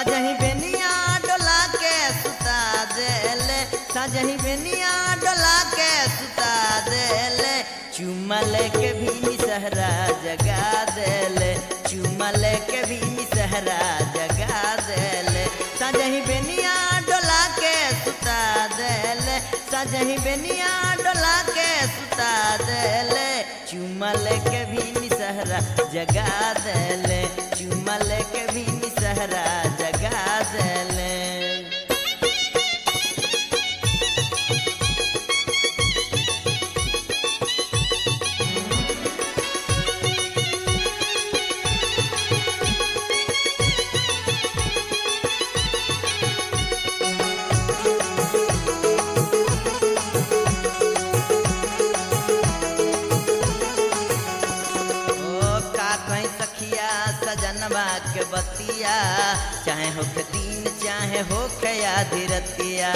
साजही बेनिया डोला के सुता देले, साजही बेनिया डोला के सुता देले, चुम्मा लेके भी निसहरा जगा देले, चुम्मा लेके भी निसहरा जगा देले, साजही बेनिया डोला के सुता देले, साजही बेनिया डोला के सुता देले, चुम्मा लेके भी निसहरा जगा देले, चुम्मा लेके भी निसहरा जगा देले। सजनवा के बतिया चाहे होखे दिन चाहे होखे आधी रतिया,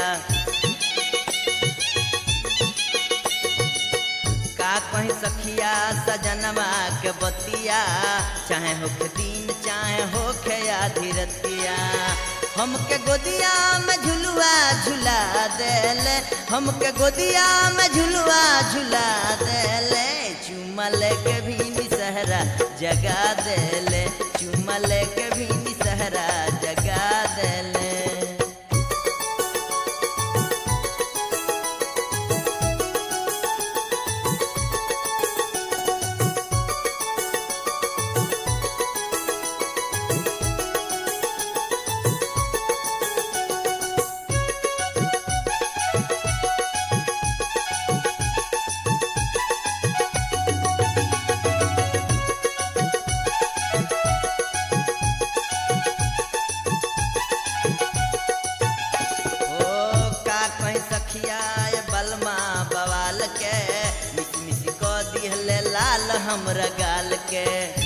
का कहीं सखिया सजनवा के बतिया चाहे होखे दिन चाहे होखे आधी रतिया, हमके गोदिया में झुलुआ झुला देले, हमके गोदिया में झुलुआ झुला देले, चुम्मा लेके भी निसहरा जगा देले, चुम्मा लेके भी निसहरा जगा देले। बवाल के मिस मिस को दिहले लाल हमरा गाल के,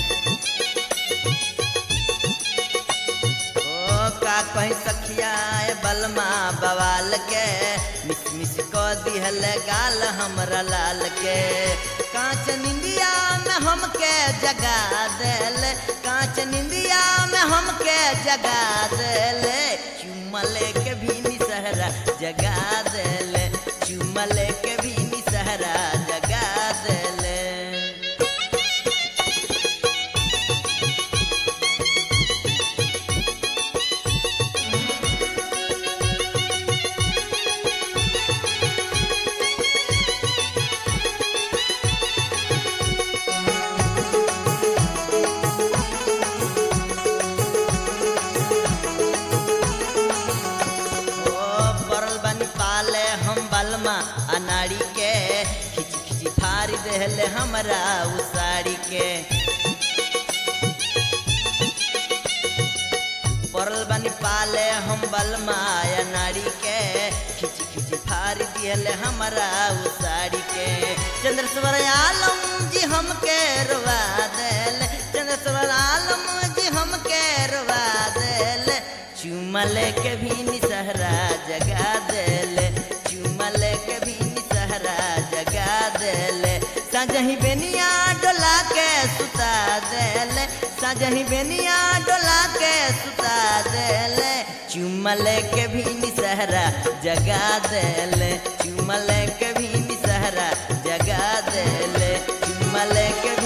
ओ का कहीं सखिया बलमा बवाल के मिस मिस को दिहले गाल हमरा लाल के, कांच निंदिया में हमके जगा देले, कांच निंदिया में हमके जगा देले, चुम्मा लेके भी निसहरा जगा देले, चुम्मा लेके भी निसहरा जगा देले। अनाड़ी के खिच खिच फारी देले हमरा उ साड़ी के, परल बनी पाले हम बलमा अनाड़ी के खिच खिच फारी देले हमरा उ साड़ी के, चंद्रश्वर आलम जी हमके रुवा देले, चंद्रश्वर आलम जी हमके रुवा देले, चुम्मा लेके भी निसहरा जगा देले, चुम्मा लेके भी निसहरा जगा देले, साजही बेनिया डोला के सुता देले, साजही बेनिया डोला के सुता देले, चुम्मा लेके भी निसहरा जगा देले, चुम्मा लेके भी निसहरा जगा देले, चुम्मा लेके